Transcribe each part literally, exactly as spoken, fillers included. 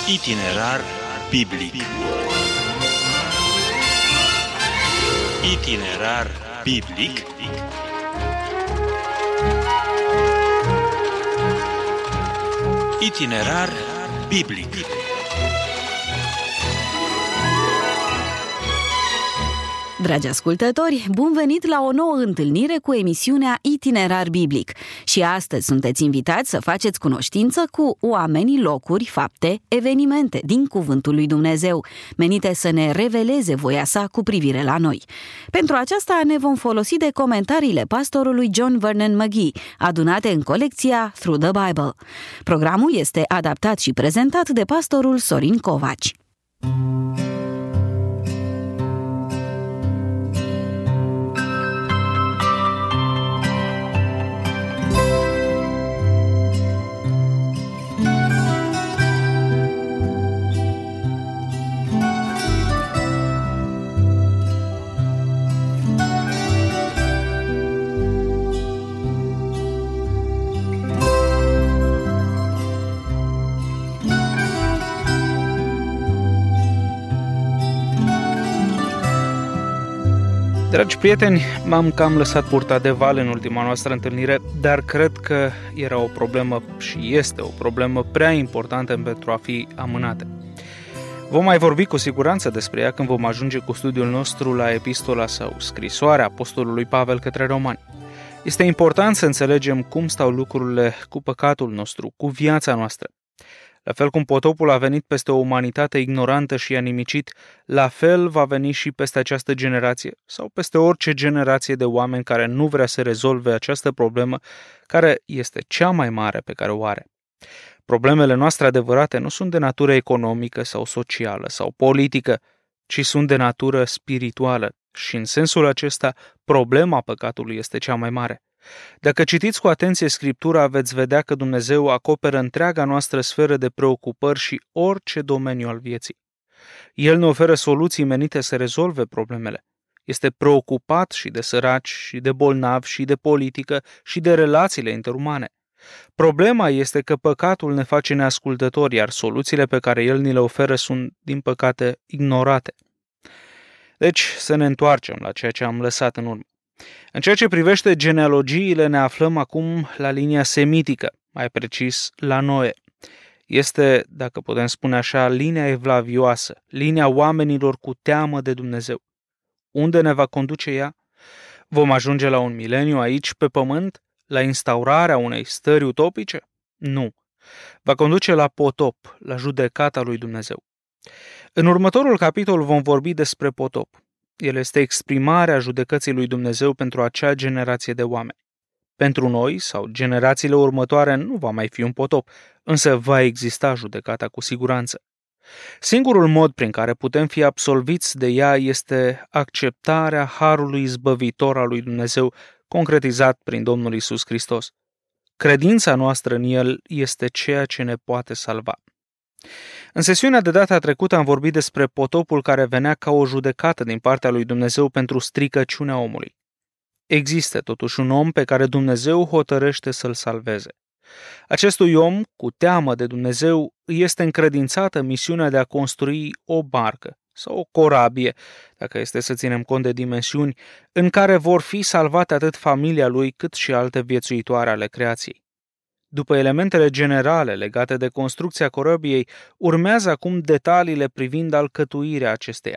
Itinerar biblic. Itinerar biblic. Itinerar biblic. Dragi ascultători, bun venit la o nouă întâlnire cu emisiunea Itinerar Biblic. Și astăzi sunteți invitați să faceți cunoștință cu oamenii, locuri, fapte, evenimente din Cuvântul lui Dumnezeu, menite să ne reveleze voia sa cu privire la noi. Pentru aceasta ne vom folosi de comentariile pastorului John Vernon McGee, adunate în colecția Through the Bible. Programul este adaptat și prezentat de pastorul Sorin Covaci. Dragi prieteni, m-am cam lăsat purta de val în ultima noastră întâlnire, dar cred că era o problemă și este o problemă prea importantă pentru a fi amânată. Vom mai vorbi cu siguranță despre ea când vom ajunge cu studiul nostru la epistola sau scrisoarea apostolului Pavel către romani. Este important să înțelegem cum stau lucrurile cu păcatul nostru, cu viața noastră. La fel cum potopul a venit peste o umanitate ignorantă și a nimicit, la fel va veni și peste această generație sau peste orice generație de oameni care nu vrea să rezolve această problemă, care este cea mai mare pe care o are. Problemele noastre adevărate nu sunt de natură economică sau socială sau politică, ci sunt de natură spirituală și în sensul acesta problema păcatului este cea mai mare. Dacă citiți cu atenție Scriptura, veți vedea că Dumnezeu acoperă întreaga noastră sferă de preocupări și orice domeniu al vieții. El ne oferă soluții menite să rezolve problemele. Este preocupat și de săraci, și de bolnavi, și de politică, și de relațiile interumane. Problema este că păcatul ne face neascultători, iar soluțiile pe care El ni le oferă sunt, din păcate, ignorate. Deci, să ne întoarcem la ceea ce am lăsat în urmă. În ceea ce privește genealogiile, ne aflăm acum la linia semitică, mai precis la Noe. Este, dacă putem spune așa, linia evlavioasă, linia oamenilor cu teamă de Dumnezeu. Unde ne va conduce ea? Vom ajunge la un mileniu aici, pe pământ, la instaurarea unei stări utopice? Nu. Va conduce la potop, la judecata lui Dumnezeu. În următorul capitol vom vorbi despre potop. El este exprimarea judecății lui Dumnezeu pentru acea generație de oameni. Pentru noi sau generațiile următoare nu va mai fi un potop, însă va exista judecata cu siguranță. Singurul mod prin care putem fi absolviți de ea este acceptarea harului izbăvitor al lui Dumnezeu, concretizat prin Domnul Iisus Hristos. Credința noastră în El este ceea ce ne poate salva. În sesiunea de data trecută am vorbit despre potopul care venea ca o judecată din partea lui Dumnezeu pentru stricăciunea omului. Există totuși un om pe care Dumnezeu hotărăște să-l salveze. Acestui om, cu teamă de Dumnezeu, îi este încredințată misiunea de a construi o barcă sau o corabie, dacă este să ținem cont de dimensiuni, în care vor fi salvate atât familia lui cât și alte viețuitoare ale creației. După elementele generale legate de construcția corăbiei, urmează acum detaliile privind alcătuirea acesteia.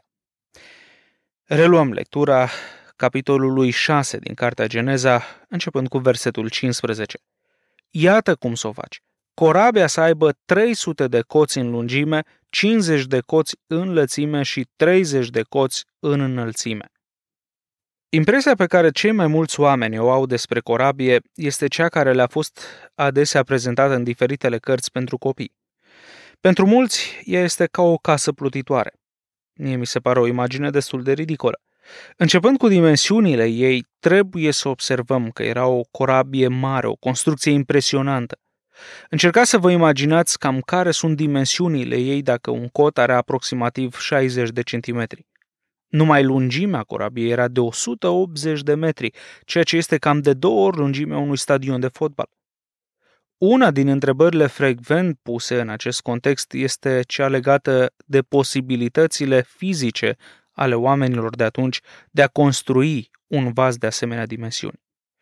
Reluăm lectura capitolului șase din Cartea Geneza, începând cu versetul cincisprezece. Iată cum să o faci. Corabia să aibă trei sute de coți în lungime, cincizeci de coți în lățime și treizeci de coți în înălțime. Impresia pe care cei mai mulți oameni o au despre corabie este cea care le-a fost adesea prezentată în diferitele cărți pentru copii. Pentru mulți, ea este ca o casă plutitoare. Mie mi se pare o imagine destul de ridicolă. Începând cu dimensiunile ei, trebuie să observăm că era o corabie mare, o construcție impresionantă. Încercați să vă imaginați cam care sunt dimensiunile ei dacă un cot are aproximativ șaizeci de centimetri. Numai lungimea corabiei era de o sută optzeci de metri, ceea ce este cam de două ori lungimea unui stadion de fotbal. Una din întrebările frecvent puse în acest context este cea legată de posibilitățile fizice ale oamenilor de atunci de a construi un vas de asemenea dimensiuni.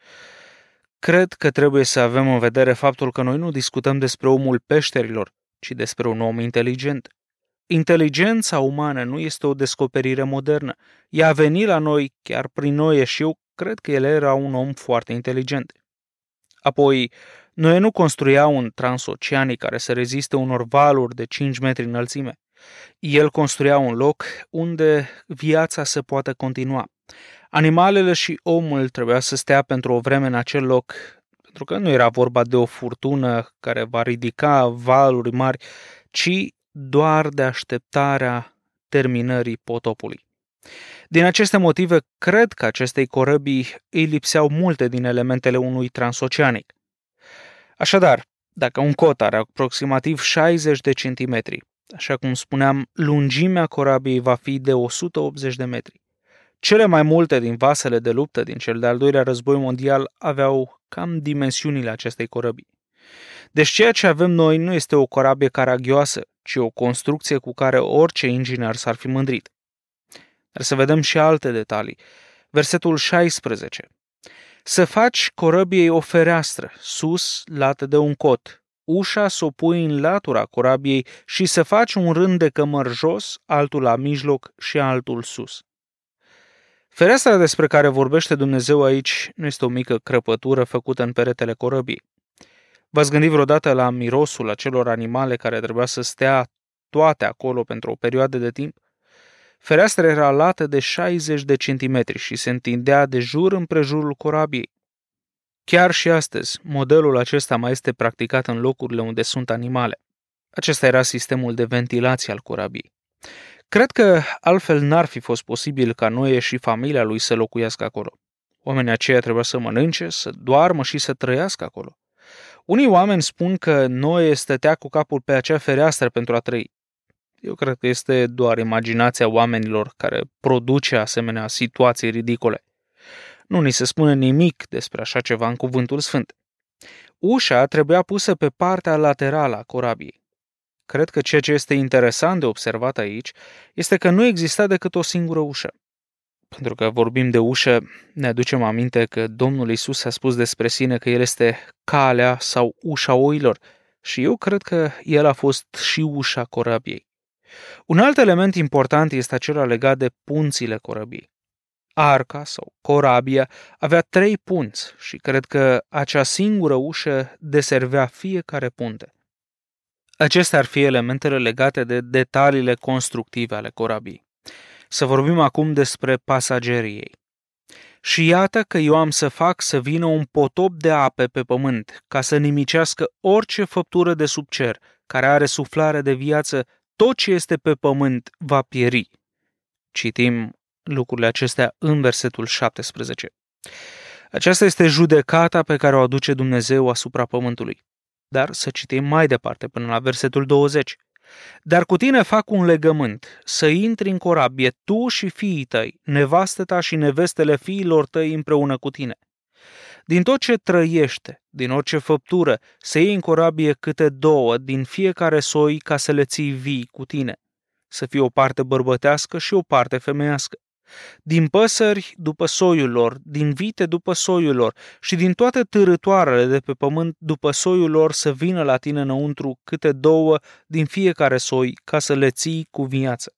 Cred că trebuie să avem în vedere faptul că noi nu discutăm despre omul peșterilor, ci despre un om inteligent. Inteligența umană nu este o descoperire modernă. Ea a venit la noi chiar prin Noe și eu cred că el era un om foarte inteligent. Apoi, Noe nu construia un transoceanic care să reziste unor valuri de cinci metri înălțime. El construia un loc unde viața se poate continua. Animalele și omul trebuia să stea pentru o vreme în acel loc, pentru că nu era vorba de o furtună care va ridica valuri mari, ci doar de așteptarea terminării potopului. Din aceste motive, cred că acestei corăbii îi lipseau multe din elementele unui transoceanic. Așadar, dacă un cot are aproximativ șaizeci de centimetri, așa cum spuneam, lungimea corabiei va fi de o sută optzeci de metri. Cele mai multe din vasele de luptă din cel de-al doilea război mondial aveau cam dimensiunile acestei corăbii. Deci ceea ce avem noi nu este o corabie caragioasă, ci o construcție cu care orice inginer s-ar fi mândrit. Dar să vedem și alte detalii. Versetul șaisprezece. Să faci corăbiei o fereastră, sus, lată de un cot, ușa să o pui în latura corabiei și să faci un rând de cămări jos, altul la mijloc și altul sus. Fereastra despre care vorbește Dumnezeu aici nu este o mică crăpătură făcută în peretele corăbiei. V-ați gândit vreodată la mirosul acelor animale care trebuia să stea toate acolo pentru o perioadă de timp? Fereastra era lată de șaizeci de centimetri și se întindea de jur împrejurul corabiei. Chiar și astăzi, modelul acesta mai este practicat în locurile unde sunt animale. Acesta era sistemul de ventilație al corabiei. Cred că altfel n-ar fi fost posibil ca Noe și familia lui să locuiască acolo. Oamenii aceia trebuia să mănânce, să doarmă și să trăiască acolo. Unii oameni spun că Noe stătea cu capul pe acea fereastră pentru a trăi. Eu cred că este doar imaginația oamenilor care produce asemenea situații ridicole. Nu ni se spune nimic despre așa ceva în Cuvântul Sfânt. Ușa trebuia pusă pe partea laterală a corabiei. Cred că ceea ce este interesant de observat aici este că nu exista decât o singură ușă. Pentru că vorbim de ușă, ne aducem aminte că Domnul Iisus a spus despre sine că El este calea sau ușa oilor și eu cred că El a fost și ușa corabiei. Un alt element important este acela legat de punțile corăbiei. Arca sau corabia avea trei punți și cred că acea singură ușă deservea fiecare punte. Acestea ar fi elementele legate de detaliile constructive ale corabiei. Să vorbim acum despre pasagerii ei. Și iată că eu am să fac să vină un potop de ape pe pământ, ca să nimicească orice făptură de sub cer, care are suflare de viață, tot ce este pe pământ va pieri. Citim lucrurile acestea în versetul șaptesprezece. Aceasta este judecata pe care o aduce Dumnezeu asupra pământului. Dar să citim mai departe până la versetul douăzeci. Dar cu tine fac un legământ, să intri în corabie tu și fiii tăi, nevastă ta și nevestele fiilor tăi împreună cu tine. Din tot ce trăiește, din orice făptură, să iei în corabie câte două din fiecare soi ca să le ții vii cu tine. Să fie o parte bărbătească și o parte femeiască. Din păsări după soiul lor, din vite după soiul lor și din toate târătoarele de pe pământ după soiul lor să vină la tine înăuntru câte două din fiecare soi ca să le ții cu viață.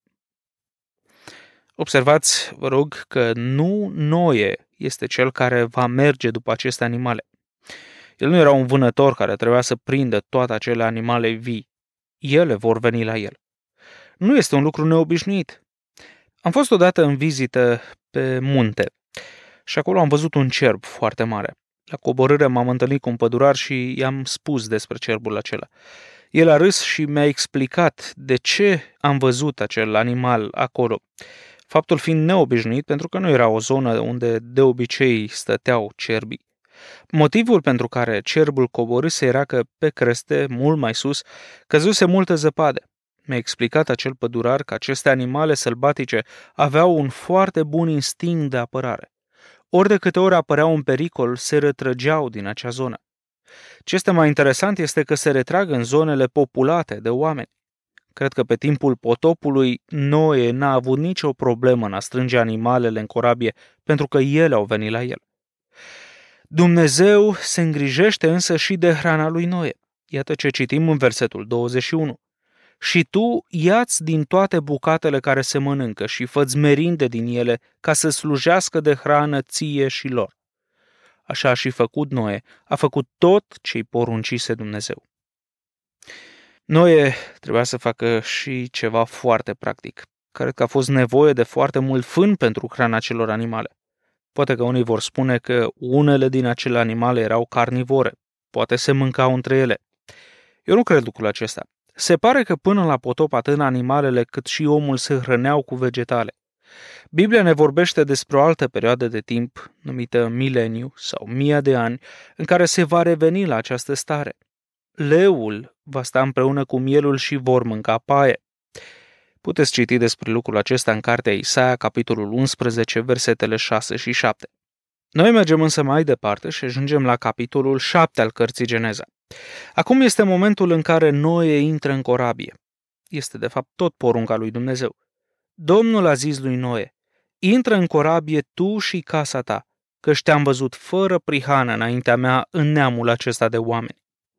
Observați, vă rog, că nu Noe este cel care va merge după aceste animale. El nu era un vânător care trebuia să prindă toate acele animale vii. Ele vor veni la el. Nu este un lucru neobișnuit. Am fost odată în vizită pe munte și acolo am văzut un cerb foarte mare. La coborâre m-am întâlnit cu un pădurar și i-am spus despre cerbul acela. El a râs și mi-a explicat de ce am văzut acel animal acolo. Faptul fiind neobișnuit pentru că nu era o zonă unde de obicei stăteau cerbii. Motivul pentru care cerbul coborâse era că pe creste, mult mai sus, căzuse multă zăpadă. Mi-a explicat acel pădurar că aceste animale sălbatice aveau un foarte bun instinct de apărare. Ori de câte ori apărea un pericol, se retrăgeau din acea zonă. Ce este mai interesant este că se retrag în zonele populate de oameni. Cred că pe timpul potopului Noe n-a avut nicio problemă în a strânge animalele în corabie, pentru că ele au venit la el. Dumnezeu se îngrijește însă și de hrana lui Noe. Iată ce citim în versetul douăzeci și unu. Și tu ia-ți din toate bucatele care se mănâncă și fă-ți merinde din ele ca să slujească de hrană ție și lor. Așa a și făcut Noe, a făcut tot ce-i poruncise Dumnezeu. Noe trebuia să facă și ceva foarte practic. Cred că a fost nevoie de foarte mult fân pentru hrana celor animale. Poate că unii vor spune că unele din acele animale erau carnivore, poate se mâncau între ele. Eu nu cred lucrul acesta. Se pare că până la potop atât animalele cât și omul se hrăneau cu vegetale. Biblia ne vorbește despre o altă perioadă de timp, numită mileniu sau mia de ani, în care se va reveni la această stare. Leul va sta împreună cu mielul și vor mânca paie. Puteți citi despre lucrul acesta în cartea Isaia, capitolul unsprezece, versetele șase și șapte. Noi mergem însă mai departe și ajungem la capitolul șapte al cărții Geneza. Acum este momentul în care Noe intră în corabie. Este de fapt tot porunca lui Dumnezeu. Domnul a zis lui Noe, intră în corabie tu și casa ta, căci te-am văzut fără prihană înaintea mea în neamul acesta de oameni.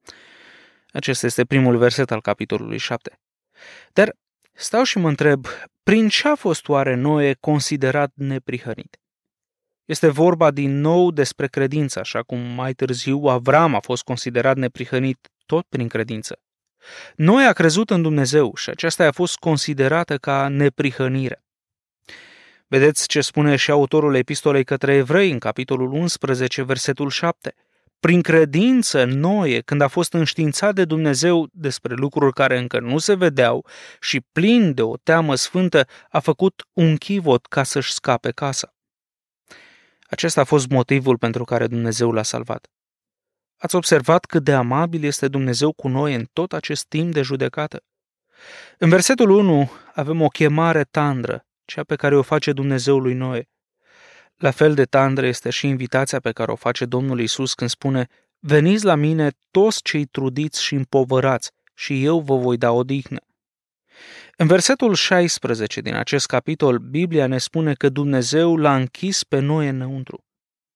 Acesta este primul verset al capitolului șapte. Dar stau și mă întreb, prin ce a fost oare Noe considerat neprihănit? Este vorba din nou despre credință, așa cum mai târziu Avram a fost considerat neprihănit tot prin credință. Noe a crezut în Dumnezeu și aceasta a fost considerată ca neprihănire. Vedeți ce spune și autorul epistolei către evrei în capitolul unsprezece, versetul șapte. Prin credință, Noe, când a fost înștiințat de Dumnezeu despre lucruri care încă nu se vedeau și plin de o teamă sfântă, a făcut un chivot ca să-și scape casa. Acesta a fost motivul pentru care Dumnezeu l-a salvat. Ați observat cât de amabil este Dumnezeu cu noi în tot acest timp de judecată? În versetul unu avem o chemare tandră, cea pe care o face Dumnezeu lui Noe. La fel de tandră este și invitația pe care o face Domnul Iisus când spune: veniți la mine toți cei trudiți și împovărați și eu vă voi da odihnă. În versetul șaisprezece din acest capitol, Biblia ne spune că Dumnezeu l-a închis pe Noe înăuntru.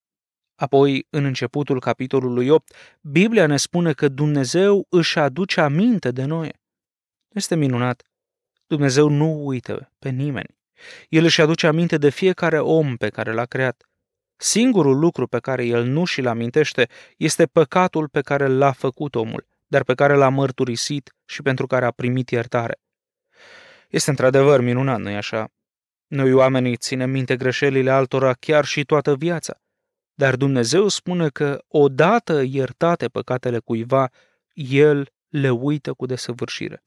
Apoi, în începutul capitolului opt, Biblia ne spune că Dumnezeu își aduce aminte de Noe. Este minunat. Dumnezeu nu uită pe nimeni. El își aduce aminte de fiecare om pe care l-a creat. Singurul lucru pe care el nu și-l amintește este păcatul pe care l-a făcut omul, dar pe care l-a mărturisit și pentru care a primit iertare. Este într-adevăr minunat, nu-i așa? Noi oamenii ținem minte greșelile altora chiar și toată viața, dar Dumnezeu spune că odată iertate păcatele cuiva, El le uită cu desăvârșire.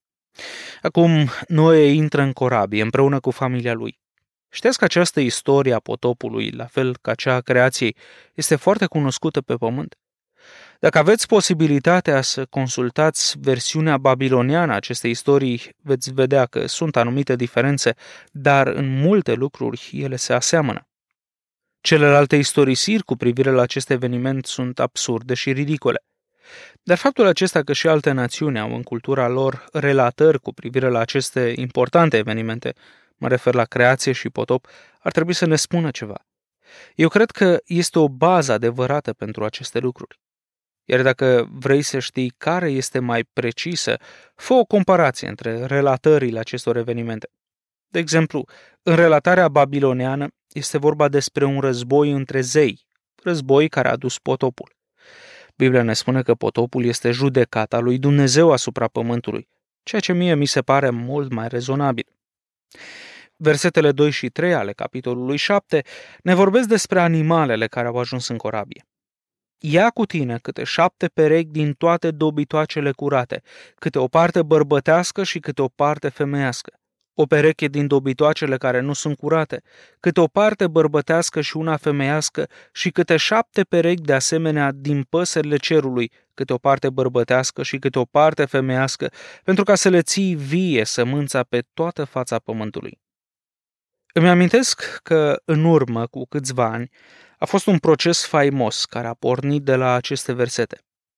Acum Noe intră în corabie împreună cu familia lui. Știți că această istorie a potopului, la fel ca cea a creației, este foarte cunoscută pe pământ? Dacă aveți posibilitatea să consultați versiunea babiloniană a acestei istorii, veți vedea că sunt anumite diferențe, dar în multe lucruri ele se aseamănă. Celelalte istorisiri cu privire la acest eveniment sunt absurde și ridicole. Dar faptul acesta că și alte națiuni au în cultura lor relatări cu privire la aceste importante evenimente, mă refer la creație și potop, ar trebui să ne spună ceva. Eu cred că este o bază adevărată pentru aceste lucruri. Iar dacă vrei să știi care este mai precisă, fă o comparație între relatările acestor evenimente. De exemplu, în relatarea babiloniană este vorba despre un război între zei, război care a dus potopul. Biblia ne spune că potopul este judecata lui Dumnezeu asupra pământului, ceea ce mie mi se pare mult mai rezonabil. Versetele doi și trei ale capitolului șapte ne vorbesc despre animalele care au ajuns în corabie. Ia cu tine câte șapte perechi din toate dobitoacele curate, câte o parte bărbătească și câte o parte femeiască, o pereche din dobitoacele care nu sunt curate, câte o parte bărbătească și una femeiască și câte șapte perechi de asemenea din păsările cerului, câte o parte bărbătească și câte o parte femeiască, pentru ca să le ții vie sămânța pe toată fața pământului. Îmi amintesc că în urmă cu câțiva ani a fost un proces faimos care a pornit de la aceste versete.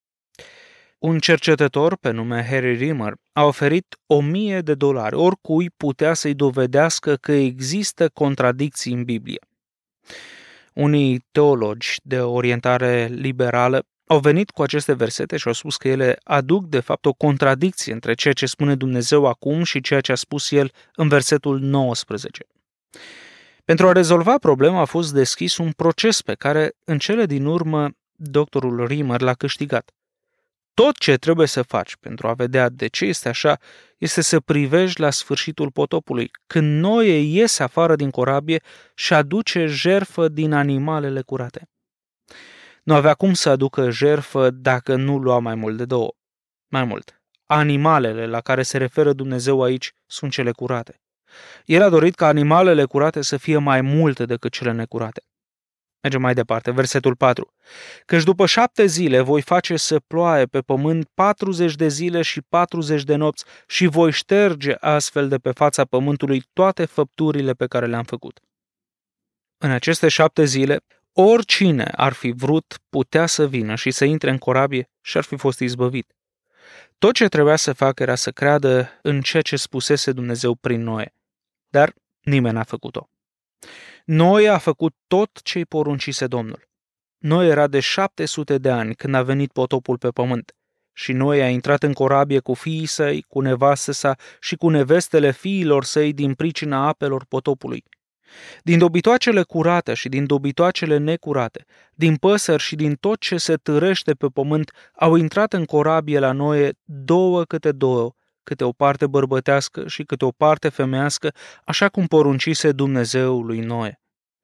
Un cercetător pe nume Harry Rimmer a oferit o mie de dolari oricui putea să-i dovedească că există contradicții în Biblie. Unii teologi de orientare liberală au venit cu aceste versete și au spus că ele aduc de fapt o contradicție între ceea ce spune Dumnezeu acum și ceea ce a spus El în versetul nouăsprezece. Pentru a rezolva problema a fost deschis un proces pe care, în cele din urmă, doctorul Rimmer l-a câștigat. Tot ce trebuie să faci pentru a vedea de ce este așa este să privești la sfârșitul potopului, când Noe iese afară din corabie și aduce jertfă din animalele curate. Nu avea cum să aducă jertfă dacă nu lua mai mult de două. Mai mult, animalele la care se referă Dumnezeu aici sunt cele curate. El a dorit ca animalele curate să fie mai multe decât cele necurate. Mergem mai departe, versetul patru. Căci după șapte zile voi face să ploaie pe pământ patruzeci de zile și patruzeci de nopți și voi șterge astfel de pe fața pământului toate făpturile pe care le-am făcut. În aceste șapte zile, oricine ar fi vrut putea să vină și să intre în corabie și ar fi fost izbăvit. Tot ce trebuia să facă era să creadă în ceea ce spusese Dumnezeu prin Noe. Dar nimeni n-a făcut-o. Noe a făcut tot ce-i poruncise Domnul. Noe era de șapte sute de ani când a venit potopul pe pământ și Noe a intrat în corabie cu fiii săi, cu nevastă sa și cu nevestele fiilor săi din pricina apelor potopului. Din dobitoacele curate și din dobitoacele necurate, din păsări și din tot ce se târăște pe pământ, au intrat în corabie la Noe două câte două, câte o parte bărbătească și câte o parte femeiască, așa cum poruncise Dumnezeu lui Noe.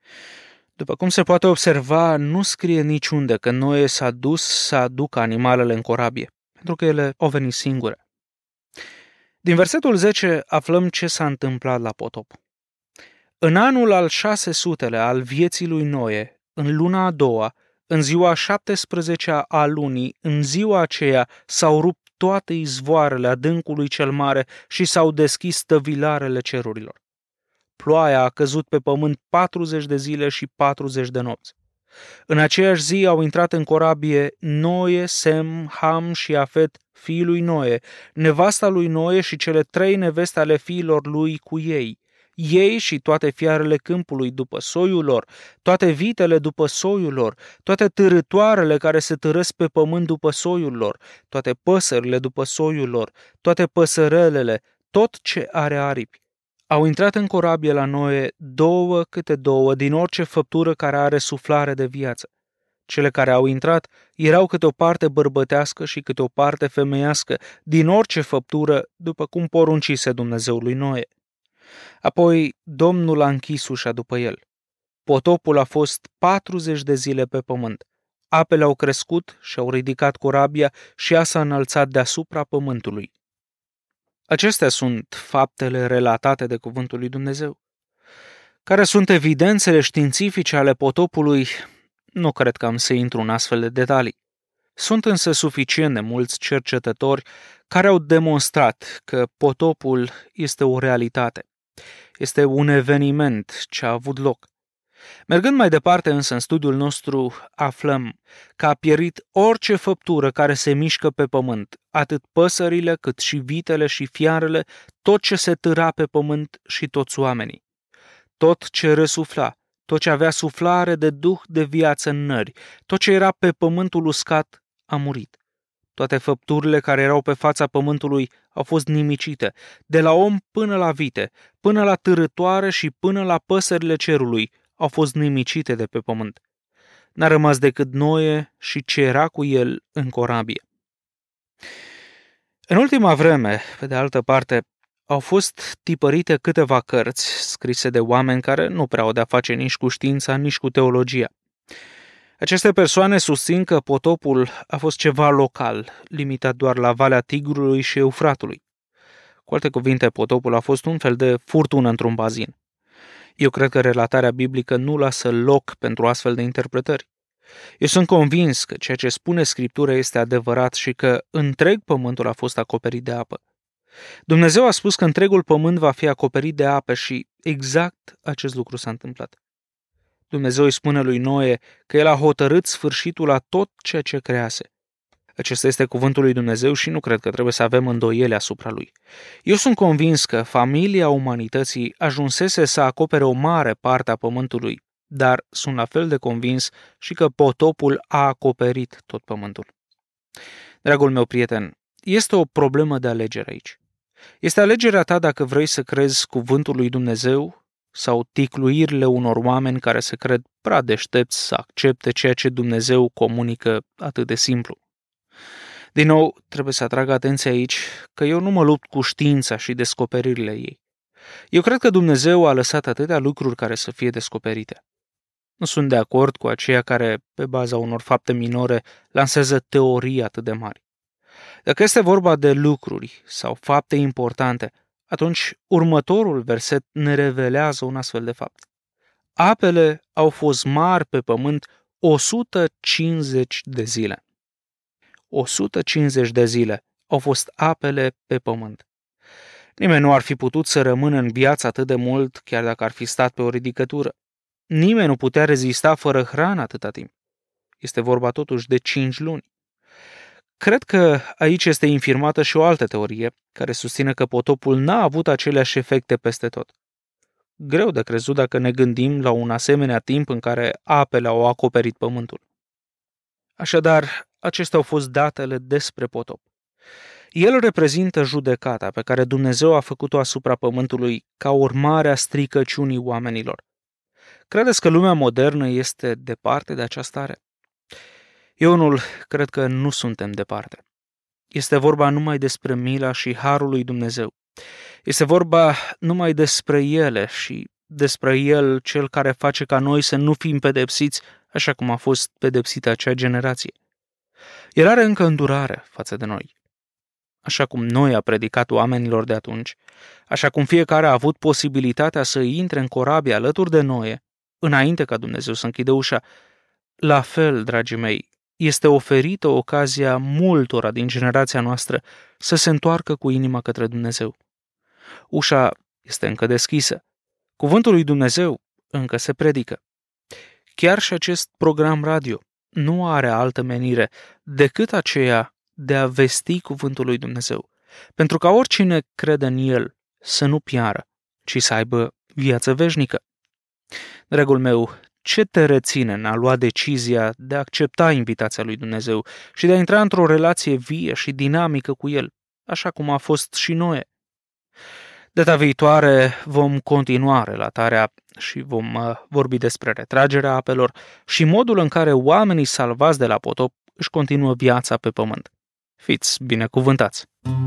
După cum se poate observa, nu scrie niciunde că Noe s-a dus să aducă animalele în corabie, pentru că ele au venit singure. Din versetul zece aflăm ce s-a întâmplat la potop. În anul al șase sutele al vieții lui Noe, în luna a doua, în ziua șaptesprezecea a lunii, în ziua aceea s-au rupt toate izvoarele adâncului cel mare și s-au deschis stăvilarele cerurilor. Ploaia a căzut pe pământ patruzeci de zile și patruzeci de nopți. În aceeași zi au intrat în corabie Noe, Sem, Ham și Afet, fiii lui Noe, nevasta lui Noe și cele trei neveste ale fiilor lui cu ei, ei și toate fiarele câmpului după soiul lor, toate vitele după soiul lor, toate târătoarele care se târăsc pe pământ după soiul lor, toate păsările după soiul lor, toate păsărelele, tot ce are aripi. Au intrat în corabie la Noe două câte două din orice făptură care are suflare de viață. Cele care au intrat erau câte o parte bărbătească și câte o parte femeiască din orice făptură, după cum poruncise Dumnezeu lui Noe. Apoi Domnul a închis ușa după el. Potopul a fost patruzeci de zile pe pământ. Apele au crescut și au ridicat corabia și ea s-a înălțat deasupra pământului. Acestea sunt faptele relatate de cuvântul lui Dumnezeu. Care sunt evidențele științifice ale potopului? Nu cred că am să intru în astfel de detalii. Sunt însă suficient de mulți cercetători care au demonstrat că potopul este o realitate. Este un eveniment ce a avut loc. Mergând mai departe însă în studiul nostru, aflăm că a pierit orice făptură care se mișcă pe pământ, atât păsările cât și vitele și fiarele, tot ce se târa pe pământ și toți oamenii. Tot ce răsufla, tot ce avea suflare de duh de viață în nări, tot ce era pe pământul uscat, a murit. Toate făpturile care erau pe fața pământului au fost nimicite, de la om până la vite, până la târătoare și până la păsările cerului, au fost nimicite de pe pământ. N-a rămas decât Noe și ce era cu el în corabie. În ultima vreme, pe de altă parte, au fost tipărite câteva cărți scrise de oameni care nu prea au de-a face nici cu știința, nici cu teologia. Aceste persoane susțin că potopul a fost ceva local, limitat doar la Valea Tigrului și Eufratului. Cu alte cuvinte, potopul a fost un fel de furtună într-un bazin. Eu cred că relatarea biblică nu lasă loc pentru astfel de interpretări. Eu sunt convins că ceea ce spune Scriptura este adevărat și că întreg pământul a fost acoperit de apă. Dumnezeu a spus că întregul pământ va fi acoperit de apă și exact acest lucru s-a întâmplat. Dumnezeu îi spune lui Noe că el a hotărât sfârșitul la tot ceea ce crease. Acesta este cuvântul lui Dumnezeu și nu cred că trebuie să avem îndoiele asupra lui. Eu sunt convins că familia umanității ajunsese să acopere o mare parte a pământului, dar sunt la fel de convins și că potopul a acoperit tot pământul. Dragul meu prieten, este o problemă de alegere aici. Este alegerea ta dacă vrei să crezi cuvântul lui Dumnezeu sau ticluirile unor oameni care se cred prea deștepți să accepte ceea ce Dumnezeu comunică atât de simplu. Din nou, trebuie să atrag atenția aici că eu nu mă lupt cu știința și descoperirile ei. Eu cred că Dumnezeu a lăsat atâtea lucruri care să fie descoperite. Nu sunt de acord cu aceia care, pe baza unor fapte minore, lansează teorii atât de mari. Dacă este vorba de lucruri sau fapte importante, atunci următorul verset ne revelează un astfel de fapt. Apele au fost mari pe pământ o sută cincizeci de zile. o sută cincizeci de zile au fost apele pe pământ. Nimeni nu ar fi putut să rămână în viață atât de mult, chiar dacă ar fi stat pe o ridicătură. Nimeni nu putea rezista fără hrană atâta timp. Este vorba totuși de cinci luni. Cred că aici este infirmată și o altă teorie, care susține că potopul n-a avut aceleași efecte peste tot. Greu de crezut dacă ne gândim la un asemenea timp în care apele au acoperit pământul. Așadar, acestea au fost datele despre potop. El reprezintă judecata pe care Dumnezeu a făcut-o asupra pământului ca urmare a stricăciunii oamenilor. Credeți că lumea modernă este departe de această stare? Eu unul cred că nu suntem departe. Este vorba numai despre mila și harul lui Dumnezeu. Este vorba numai despre ele și despre El, Cel care face ca noi să nu fim pedepsiți așa cum a fost pedepsită acea generație. El are încă îndurare față de noi. Așa cum noi a predicat oamenilor de atunci, așa cum fiecare a avut posibilitatea să intre în corabie alături de Noe, înainte ca Dumnezeu să închide ușa, la fel, dragii mei, este oferită ocazia multora din generația noastră să se întoarcă cu inima către Dumnezeu. Ușa este încă deschisă. Cuvântul lui Dumnezeu încă se predică. Chiar și acest program radio nu are altă menire decât aceea de a vesti cuvântul lui Dumnezeu, pentru ca oricine crede în el să nu piară, ci să aibă viață veșnică. Dragul meu, ce te reține în a lua decizia de a accepta invitația lui Dumnezeu și de a intra într-o relație vie și dinamică cu el, așa cum a fost și Noe? Data viitoare vom continua relatarea și vom uh, vorbi despre retragerea apelor și modul în care oamenii salvați de la potop își continuă viața pe pământ. Fiți binecuvântați!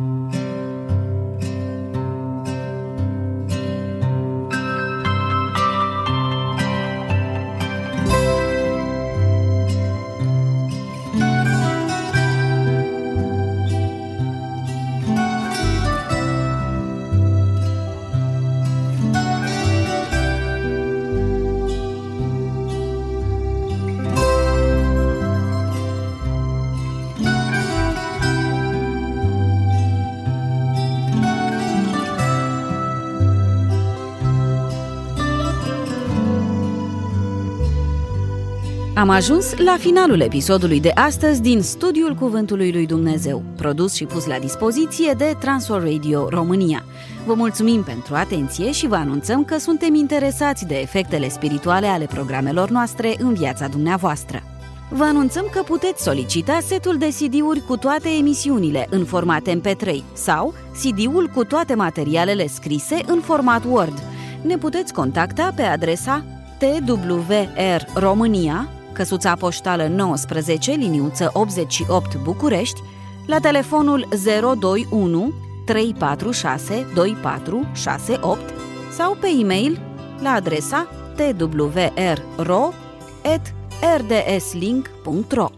Am ajuns la finalul episodului de astăzi din Studiul Cuvântului lui Dumnezeu, produs și pus la dispoziție de Transworld Radio România. Vă mulțumim pentru atenție și vă anunțăm că suntem interesați de efectele spirituale ale programelor noastre în viața dumneavoastră. Vă anunțăm că puteți solicita setul de C D-uri cu toate emisiunile în format M P trei sau C D-ul cu toate materialele scrise în format Word. Ne puteți contacta pe adresa T W R România, căsuța poștală nouăsprezece, liniuță optzeci și opt București, la telefonul zero doi unu trei patru șase doi patru șase opt sau pe e-mail la adresa t w r ro at r d s link punct r o.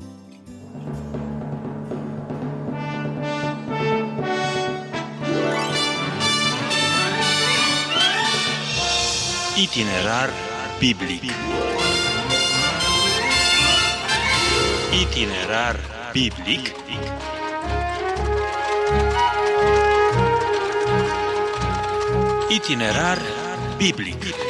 Itinerar biblic. Itinerar biblic. Itinerar biblic.